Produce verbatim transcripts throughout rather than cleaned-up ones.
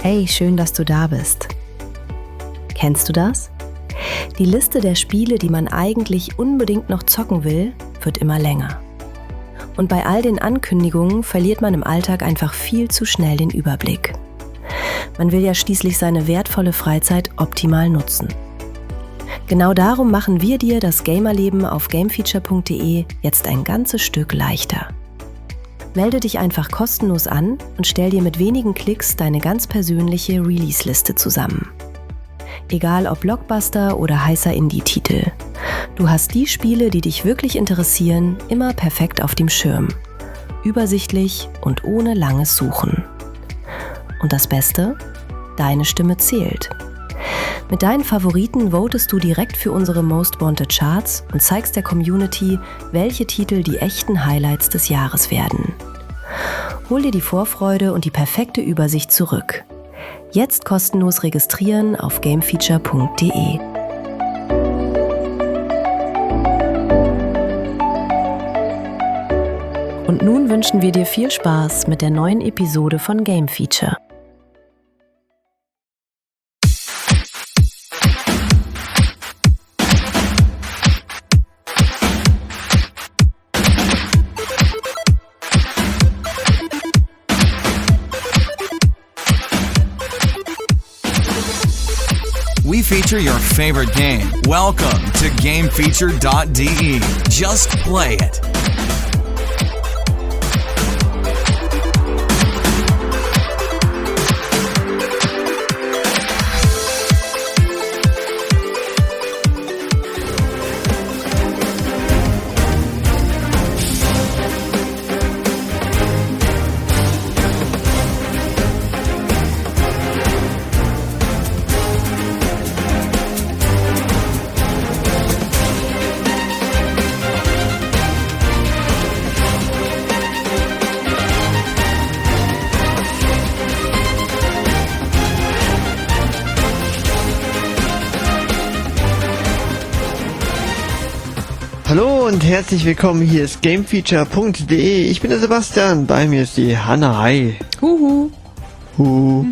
Hey, schön, dass du da bist. Kennst du das? Die Liste der Spiele, die man eigentlich unbedingt noch zocken will, wird immer länger. Und bei all den Ankündigungen verliert man im Alltag einfach viel zu schnell den Überblick. Man will ja schließlich seine wertvolle Freizeit optimal nutzen. Genau darum machen wir dir das Gamerleben auf gamefeature punkt de jetzt ein ganzes Stück leichter. Melde dich einfach kostenlos an und stell dir mit wenigen Klicks deine ganz persönliche Release-Liste zusammen. Egal ob Blockbuster oder heißer Indie-Titel. Du hast die Spiele, die dich wirklich interessieren, immer perfekt auf dem Schirm. Übersichtlich und ohne langes Suchen. Und das Beste? Deine Stimme zählt. Mit deinen Favoriten votest du direkt für unsere Most Wanted Charts und zeigst der Community, welche Titel die echten Highlights des Jahres werden. Hol dir die Vorfreude und die perfekte Übersicht zurück. Jetzt kostenlos registrieren auf gamefeature punkt de. Und nun wünschen wir dir viel Spaß mit der neuen Episode von Game Feature. We feature your favorite game. Welcome to game feature dot de. Just play it. Hallo und herzlich willkommen, hier ist gamefeature punkt de. Ich bin der Sebastian, bei mir ist die Hanna. Hi. Huhu. Huhu.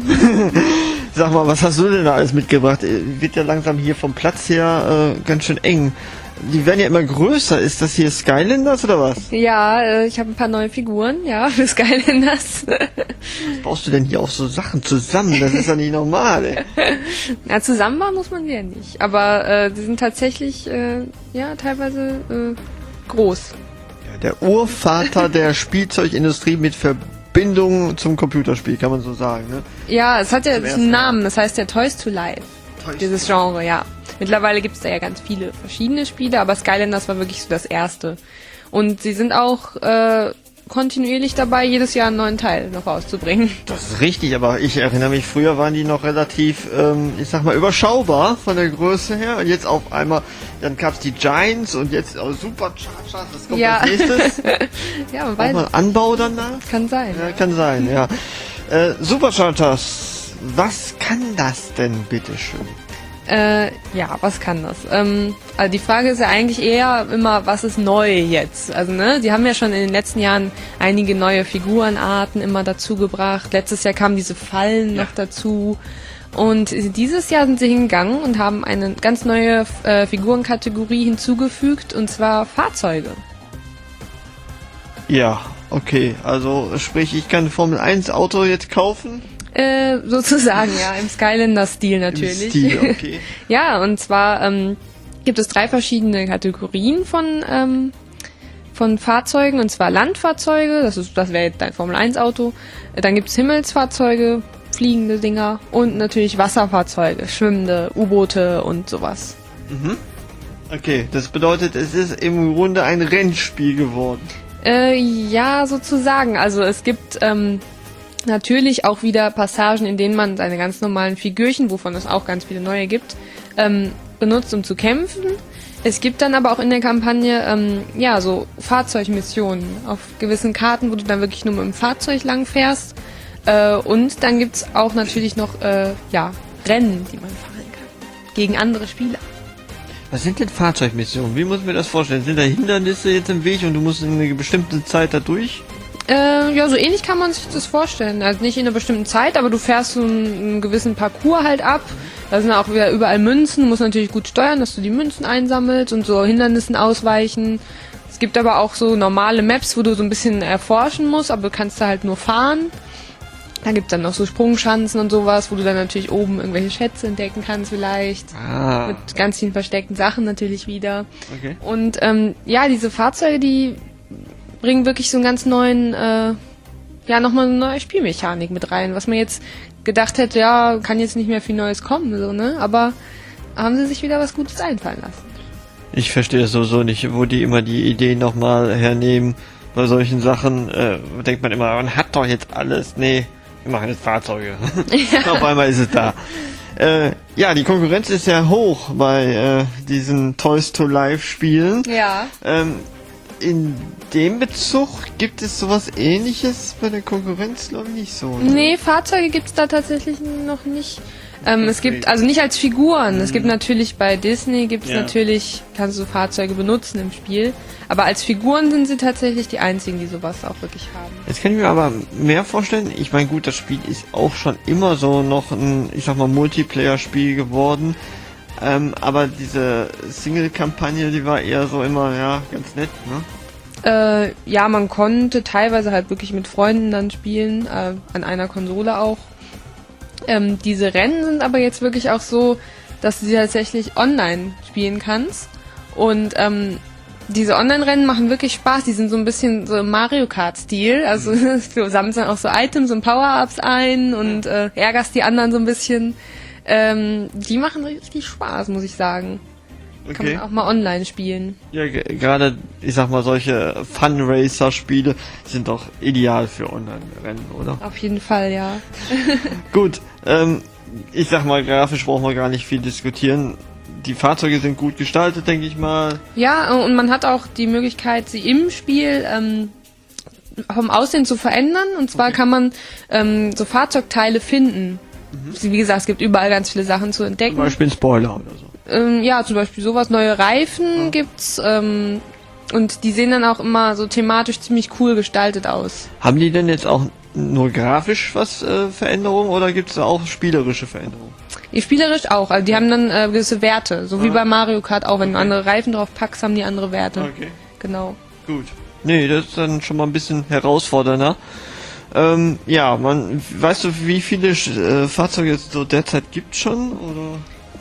Sag mal, was hast du denn da alles mitgebracht? Wird ja langsam hier vom Platz her äh, ganz schön eng. Die werden ja immer größer. Ist das hier Skylanders oder was? Ja, äh, ich habe ein paar neue Figuren, ja, für Skylanders. Was baust du denn hier auch so Sachen zusammen? Das ist ja nicht normal, ey. Ja, zusammen bauen muss man die ja nicht. Aber äh, die sind tatsächlich, äh, ja, teilweise äh, groß. Ja, der Urvater der Spielzeugindustrie mit Verbindung zum Computerspiel, kann man so sagen, ne? Ja, es hat ja Zum einen Namen, das heißt ja Toys to Life. Toys Dieses Genre, ja. Mittlerweile gibt es da ja ganz viele verschiedene Spiele, aber Skylanders war wirklich so das erste. Und sie sind auch äh, kontinuierlich dabei, jedes Jahr einen neuen Teil noch rauszubringen. Das ist richtig, aber ich erinnere mich, früher waren die noch relativ, ähm, ich sag mal, überschaubar von der Größe her. Und jetzt auf einmal, dann gab's die Giants und jetzt auch Superchargers, das kommt Ja. als nächstes. Ja, man Auch weiß. mal Anbau danach? Kann sein. Ja, kann sein, ja. Äh, Superchargers, was kann das denn, bitteschön? Äh, ja, was kann das? Ähm, also die Frage ist ja eigentlich eher immer, was ist neu jetzt? Also, ne, die haben ja schon in den letzten Jahren einige neue Figurenarten immer dazu gebracht. Letztes Jahr kamen diese Fallen Ja. noch dazu. Und dieses Jahr sind sie hingegangen und haben eine ganz neue äh, Figurenkategorie hinzugefügt, und zwar Fahrzeuge. Ja, okay, also sprich, ich kann ein Formel eins Auto jetzt kaufen? Äh, sozusagen, ja, im Skylander-Stil natürlich. Im Stil, okay. Ja, und zwar ähm, gibt es drei verschiedene Kategorien von ähm, von Fahrzeugen, und zwar Landfahrzeuge, das ist das wäre jetzt dein Formel eins Auto. Dann gibt es Himmelsfahrzeuge, fliegende Dinger, und natürlich Wasserfahrzeuge, schwimmende U-Boote und sowas. Mhm. Okay, das bedeutet, es ist im Grunde ein Rennspiel geworden. Äh, ja, sozusagen. Also es gibt ähm, natürlich auch wieder Passagen, in denen man seine ganz normalen Figürchen, wovon es auch ganz viele neue gibt, ähm, benutzt, um zu kämpfen. Es gibt dann aber auch in der Kampagne ähm, ja so Fahrzeugmissionen auf gewissen Karten, wo du dann wirklich nur mit dem Fahrzeug lang fährst. Äh, und dann gibt's auch natürlich noch äh, ja Rennen, die man fahren kann gegen andere Spieler. Was sind denn Fahrzeugmissionen? Wie muss ich mir das vorstellen? Sind da Hindernisse jetzt im Weg und du musst in eine bestimmte Zeit da durch? Äh, ja, so ähnlich kann man sich das vorstellen. Also nicht in einer bestimmten Zeit, aber du fährst so einen, einen gewissen Parcours halt ab. Da sind auch wieder überall Münzen. Du musst natürlich gut steuern, dass du die Münzen einsammelst und so Hindernissen ausweichen. Es gibt aber auch so normale Maps, wo du so ein bisschen erforschen musst, aber du kannst da halt nur fahren. Da gibt's dann noch so Sprungschanzen und sowas, wo du dann natürlich oben irgendwelche Schätze entdecken kannst vielleicht. Ah. Mit ganz vielen versteckten Sachen natürlich wieder. Okay. Und ähm, ja, diese Fahrzeuge, die bringen wirklich so einen ganz neuen, äh, ja, nochmal eine neue Spielmechanik mit rein, was man jetzt gedacht hätte, ja, kann jetzt nicht mehr viel Neues kommen, so, ne? Aber haben sie sich wieder was Gutes einfallen lassen. Ich verstehe das sowieso nicht, wo die immer die Ideen nochmal hernehmen. Bei solchen Sachen äh, denkt man immer, man hat doch jetzt alles. Nee, wir machen jetzt Fahrzeuge. Ja. Auf einmal ist es da. Äh, ja, die Konkurrenz ist ja hoch bei äh, diesen Toys to Life Spielen. Ja. Ähm, in dem Bezug gibt es sowas Ähnliches bei der Konkurrenz, glaube ich, nicht so. Ne? Nee, Fahrzeuge gibt's da tatsächlich noch nicht. Ähm, es gibt, also nicht als Figuren. Es gibt natürlich bei Disney, gibt's Ja. natürlich, kannst du Fahrzeuge benutzen im Spiel. Aber als Figuren sind sie tatsächlich die einzigen, die sowas auch wirklich haben. Jetzt kann ich mir aber mehr vorstellen. Ich meine, gut, das Spiel ist auch schon immer so noch ein, ich sag mal, Multiplayer-Spiel geworden. Ähm, aber diese Single-Kampagne, die war eher so immer, ja, ganz nett, ne? Äh, ja, man konnte teilweise halt wirklich mit Freunden dann spielen, äh, an einer Konsole auch. Ähm, diese Rennen sind aber jetzt wirklich auch so, dass du sie tatsächlich online spielen kannst. Und ähm, diese Online-Rennen machen wirklich Spaß. Die sind so ein bisschen so im Mario Kart-Stil. Also du sammelst dann auch so Items und Power-Ups ein und äh, ärgerst die anderen so ein bisschen. Ähm, die machen richtig Spaß, muss ich sagen. Kann Okay. man auch mal online spielen. Ja, ge- gerade, ich sag mal, solche Fun-Racer-Spiele sind doch ideal für Online-Rennen, oder? Auf jeden Fall, ja. Gut, ähm, ich sag mal, grafisch brauchen wir gar nicht viel diskutieren. Die Fahrzeuge sind gut gestaltet, denke ich mal. Ja, und man hat auch die Möglichkeit, sie im Spiel ähm, vom Aussehen zu verändern. Und zwar Okay. kann man ähm, so Fahrzeugteile finden. Wie gesagt, es gibt überall ganz viele Sachen zu Zum entdecken. Beispiel ein Spoiler oder so. Ähm, ja, zum Beispiel sowas, neue Reifen gibt's. Ähm, und die sehen dann auch immer so thematisch ziemlich cool gestaltet aus. Haben die denn jetzt auch nur grafisch was äh, Veränderungen oder gibt es auch spielerische Veränderungen? Die spielerisch auch, also die haben dann äh, gewisse Werte. So wie Ah. bei Mario Kart auch. Wenn du Okay. andere Reifen drauf packst, haben die andere Werte. Okay. Genau. Gut. Nee, das ist dann schon mal ein bisschen herausfordernder. Ähm, ja, man, weißt du, wie viele äh, Fahrzeuge es so derzeit gibt schon, oder?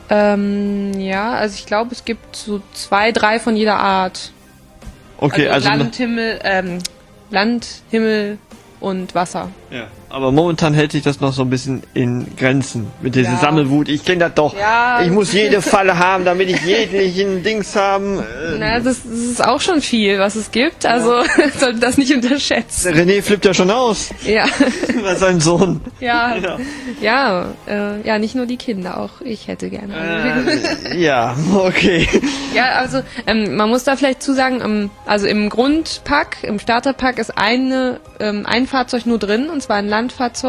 Ähm, ja, also ich glaube, es gibt so zwei, drei von jeder Art. Okay, also, also Land, Himmel, ähm, Land, Himmel und Wasser. ja. Aber momentan hält sich das noch so ein bisschen in Grenzen mit dieser Ja. Sammelwut. Ich kenne das doch. Ja. Ich muss jede Falle haben, damit ich jeglichen Dings haben. Äh, Na, das, das ist auch schon viel, was es gibt. Also sollte das nicht unterschätzen. René flippt ja schon aus Ja, bei seinem Sohn. ja, Ja. ja, äh, ja, nicht nur die Kinder, auch ich hätte gerne. eine. Äh, ja, okay. Ja, also ähm, man muss da vielleicht zu sagen, ähm, also im Grundpack, im Starterpack ist eine, ähm, ein Fahrzeug nur drin, und zwar ein Landfahrzeug.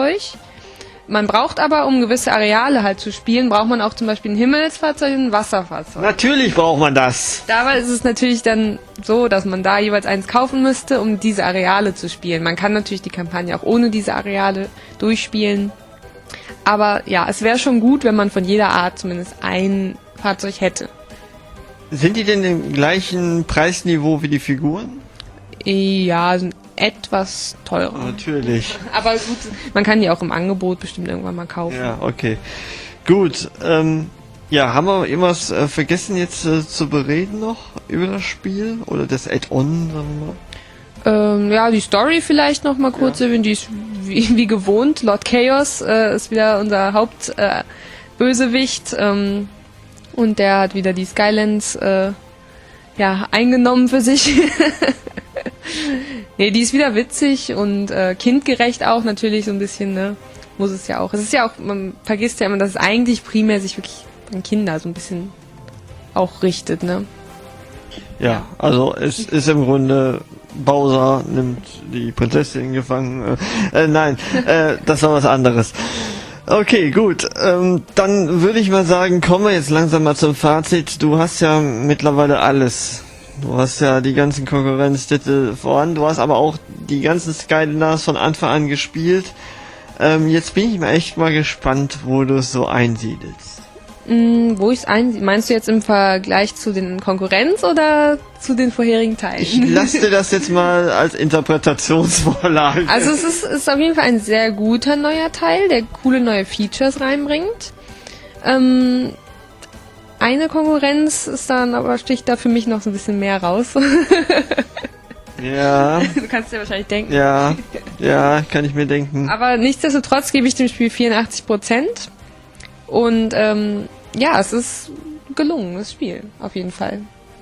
Man braucht aber, um gewisse Areale halt zu spielen, braucht man auch zum Beispiel ein Himmelsfahrzeug und ein Wasserfahrzeug. Natürlich braucht man das. Dabei ist es natürlich dann so, dass man da jeweils eins kaufen müsste, um diese Areale zu spielen. Man kann natürlich die Kampagne auch ohne diese Areale durchspielen. Aber ja, es wäre schon gut, wenn man von jeder Art zumindest ein Fahrzeug hätte. Sind die denn im gleichen Preisniveau wie die Figuren? Ja, sind etwas teurer. Natürlich. Aber gut, man kann die auch im Angebot bestimmt irgendwann mal kaufen. Ja, okay. Gut, ähm, ja, haben wir irgendwas äh, vergessen jetzt äh, zu bereden noch über das Spiel? Oder das Add-on, sagen wir mal? Ähm, ja, die Story vielleicht noch mal kurz erwähnen. Die ist wie, wie gewohnt. Lord Chaos äh, ist wieder unser Hauptbösewicht. Äh, Bösewicht, ähm, und der hat wieder die Skylands äh, ja, eingenommen für sich. Nee, die ist wieder witzig und äh, kindgerecht auch natürlich so ein bisschen, ne? Muss es ja auch. Es ist ja auch, man vergisst ja immer, dass es eigentlich primär sich wirklich an Kinder so ein bisschen auch richtet, ne? Ja, also es ist im Grunde Bowser nimmt die Prinzessin gefangen. Äh, äh, nein, äh, das war was anderes. Okay, gut. Ähm, dann würde ich mal sagen, kommen wir jetzt langsam mal zum Fazit. Du hast ja mittlerweile alles Du hast ja die ganzen Konkurrenztitel voran, du hast aber auch die ganzen Skylanders von Anfang an gespielt. Ähm, jetzt bin ich mal echt mal gespannt, wo du es so einsiedelst. Mm, wo ich es einsiedel? Meinst du jetzt im Vergleich zu den Konkurrenz oder zu den vorherigen Teilen? Ich lasse dir das jetzt mal als Interpretationsvorlage. Also es ist, ist auf jeden Fall ein sehr guter neuer Teil, der coole neue Features reinbringt. Ähm, eine Konkurrenz ist dann aber sticht da für mich noch so ein bisschen mehr raus. Ja. Du kannst dir wahrscheinlich denken. Ja, ja, kann ich mir denken. Aber nichtsdestotrotz gebe ich dem Spiel vierundachtzig Prozent. Und ähm, ja, es ist gelungen, das Spiel, auf jeden Fall.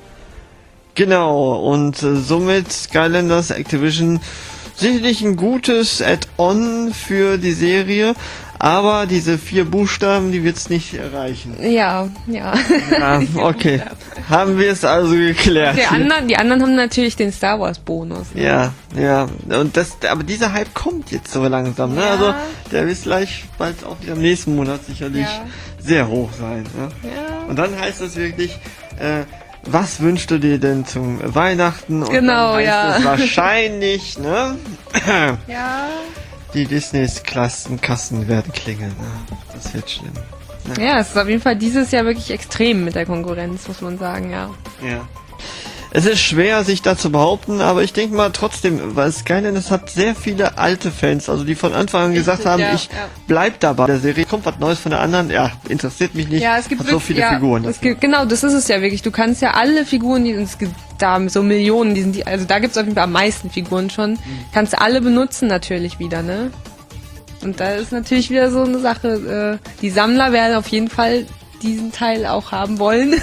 Genau, und äh, somit Skylanders Activision sicherlich ein gutes Add-on für die Serie, aber diese vier Buchstaben, die wird's nicht erreichen. Ja, ja. Ja, okay. Haben wir es also geklärt. Die anderen, die anderen haben natürlich den Star Wars Bonus. Ne? Ja, ja. Und das, aber dieser Hype kommt jetzt so langsam, ne? Ja. Also der wird gleich bald auch wieder im nächsten Monat sicherlich Ja. sehr hoch sein. Ne? Ja. Und dann heißt es wirklich, äh, was wünschst du dir denn zum Weihnachten? Und Genau, dann heißt ja. es wahrscheinlich, ne? Ja. Die Disneys Klassenkassen werden klingeln. Ne? Das wird schlimm. Ne? Ja, es ist auf jeden Fall dieses Jahr wirklich extrem mit der Konkurrenz, muss man sagen, ja. Ja. Es ist schwer, sich da zu behaupten, aber ich denke mal trotzdem, weil Skylanders hat sehr viele alte Fans, also die von Anfang an gesagt Richtig, haben, ja, ich ja. bleib dabei. Der Serie kommt was Neues von der anderen, ja, interessiert mich nicht. Ja, es gibt hat so wirklich- viele ja, Figuren. Es gibt, genau, das ist es ja wirklich. Du kannst ja alle Figuren, die es gibt, da so Millionen, die sind die, also da gibt es auf jeden Fall am meisten Figuren schon, kannst du alle benutzen natürlich wieder, ne? Und da ist natürlich wieder so eine Sache, äh, die Sammler werden auf jeden Fall diesen Teil auch haben wollen.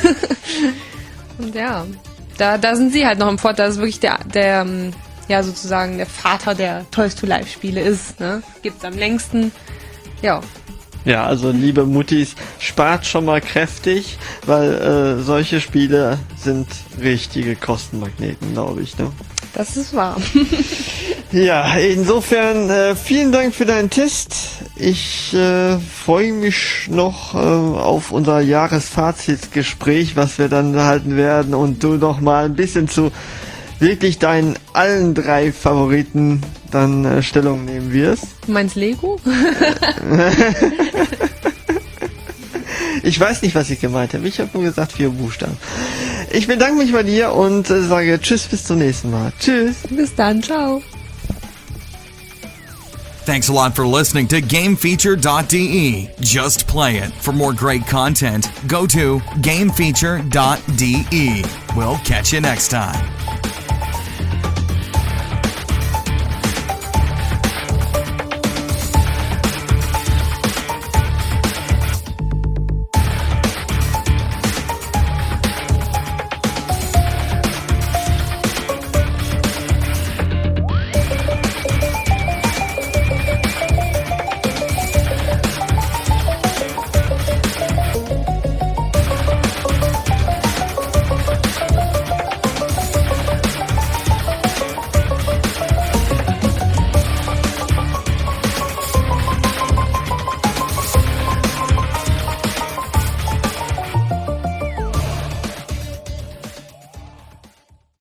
Und ja, da, da sind sie halt noch im Vorteil, dass es wirklich der, der, ähm, ja, sozusagen der Vater der Toys to Life Spiele ist, ne? Gibt's am längsten, ja. Ja, also liebe Muttis, spart schon mal kräftig, weil äh, solche Spiele sind richtige Kostenmagneten, glaube ich, ne? Das ist wahr. Ja, insofern äh, vielen Dank für deinen Test. Ich äh, freue mich noch äh, auf unser Jahresfazitgespräch, was wir dann halten werden und du noch mal ein bisschen zu wirklich deinen allen drei Favoriten dann äh, Stellung nehmen wirst. Du meinst Lego? Ich weiß nicht, was ich gemeint habe. Ich habe nur gesagt vier Buchstaben. Ich bedanke mich bei dir und äh, sage Tschüss, bis zum nächsten Mal. Tschüss. Bis dann, ciao. Thanks a lot for listening to game feature dot d e. Just play it. For more great content, go to game feature dot d e. We'll catch you next time.